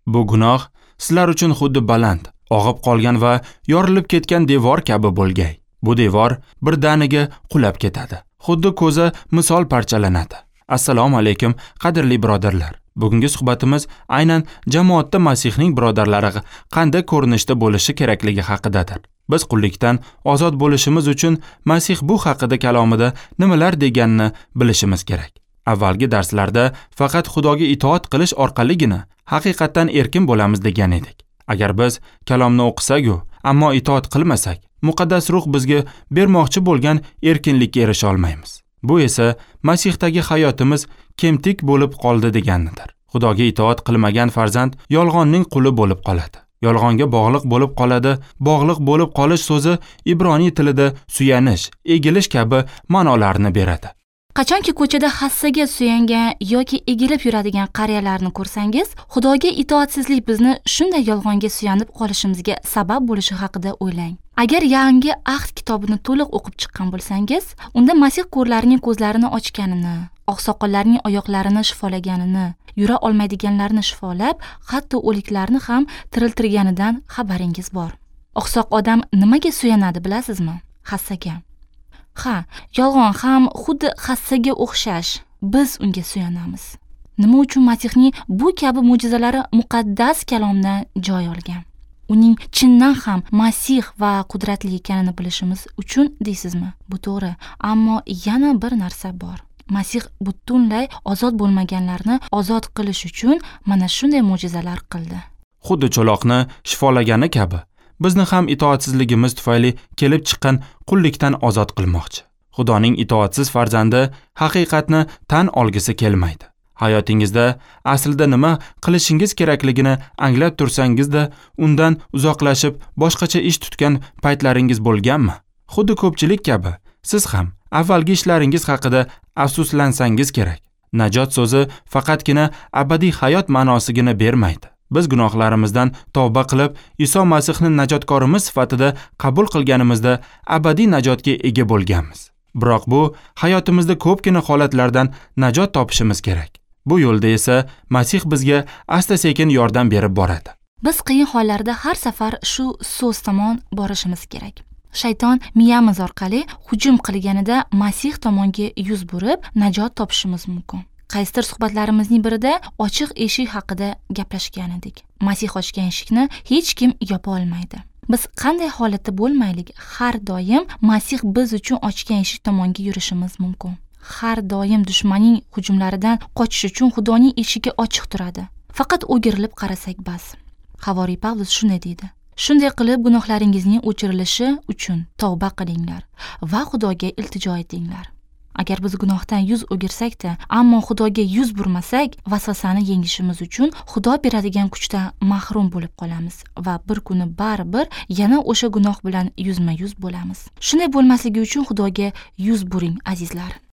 Bu gunoh sizlar uchun xuddi baland, og'ib qolgan va yorilib ketgan devor kabi bo'lgay. Bu devor birdaniga qulab ketadi. Xuddi ko'za misol parchalanadi. Assalomu alaykum, qadrli birodarlar. Bugungi suhbatimiz aynan jamoatda Masihning birodarlari qanday ko'rinishda bo'lishi kerakligi haqidadir. Biz qullikdan ozod bo'lishimiz uchun Masih bu haqida kalomida nimalar deganini bilishimiz kerak. Avvalgi darslarda faqat Xudoga itoat qilish orqaligina haqiqatan erkin bo'lamiz degan edik. Agar biz kalomni o'qisak-ku, ammo itoat qilmasak, muqaddas ruh bizga bermoqchi bo'lgan erkinlikka erisha olmaymiz. Bu esa Masihdagi hayotimiz kemtik bo'lib qoldi deganidir. Xudoga itoat qilmagan farzand yolg'onning quli bo'lib qoladi. Yolg'onga bog'liq bo'lib qoladi. Bog'liq bo'lib qolish so'zi Ibroniy tilida suyanish, egilish kabi ma'nolarni beradi. Qachonki ko'chada hassaga suyangan yoki egilib yuradigan qariyalarni ko'rsangiz, Xudoga itoatsizlik bizni shunday yolg'onga suyanib qolishimizga sabab bo'lishi haqida o'ylang. Agar yangi ahd kitobini to'liq o'qib chiqqan bo'lsangiz, unda Masih ko'rlarning ko'zlarini ochganini, oqsoqollarning oyoqlarini shifolaganini, yura olmaydiganlarni shifolab, hatto o'liklarni ham tiriltirganidan xabaringiz bor. Oqsoq odam nimaga suyanadi bilasizmi? Hassaga. Ha, yolg'on ham xuddi hassaga o'xshash. Biz unga suyanamiz. Nima uchun Masihning bu kabi mo'jizalari muqaddas kalomdan joy olgan? Uning chindan ham Masih va qudratli ekanini bilishimiz uchun deysizmi? Bu to'g'ri, ammo yana bir narsa bor. Masih butunlay ozod bo'lmaganlarni ozod qilish uchun mana shunday mo'jizalar qildi. Xuddi cho'loqni shifolagani kabi bizni ham itoatsizligimiz tufayli kelib chiqqan qullikdan ozod qilmoqchi. Xudoning itoatsiz farzandi haqiqatni tan olgisi kelmaydi. Hayotingizda aslida nima qilishingiz kerakligini anglab tursangizda, undan uzoqlashib boshqacha ish tutgan paytlaringiz bo'lganmi? Xuddi ko'pchilik kabi siz ham avvalgi ishlaringiz haqida afsuslansangiz kerak. Najot so'zi faqatgina abadiy hayot ma'nosigini bermaydi. Biz gunohlarimizdan tavba qilib, Iso Masihni najotkorimiz sifatida qabul qilganimizda abadiy najotga ega bo'lganmiz. Biroq bu hayotimizda ko'pgina holatlardan najot topishimiz kerak. Bu yo'lda esa Masih bizga asta-sekin yordam berib boradi. Biz qiyin hollarda har safar shu so'z tomon borishimiz kerak. Shayton miyamiz orqali hujum qilganida Masih tomonga yuz burib, najot topishimiz mumkin. Qaysidir suhbatlarimizning birida ochiq eshik haqida gaplashgan edik. Masih ochgan eshikni hech kim yopa olmaydi. Biz qanday holatda bo'lmaylik, har doim Masih biz uchun ochgan eshik tomonga yurishimiz mumkin. Har doim dushmanning hujumlaridan qochish uchun Xudoning eshigi ochiq turadi. Faqat o'girilib qarasak bas. Havoriy Pavlus shunday deydi: Shunday qilib gunohlaringizning o'chirilishi uchun tavba qilinglar va Xudoga iltijo etinglar. Agar biz gunohdan yuz o'girsak-da, ammo Xudoga yuz burmasak, vasvasani yengishimiz uchun Xudo beradigan kuchdan mahrum bo'lib qolamiz va bir kuni baribir yana o'sha gunoh bilan yuzma-yuz bo'lamiz. Shunday bo'lmasligi uchun Xudoga yuz buring, azizlar.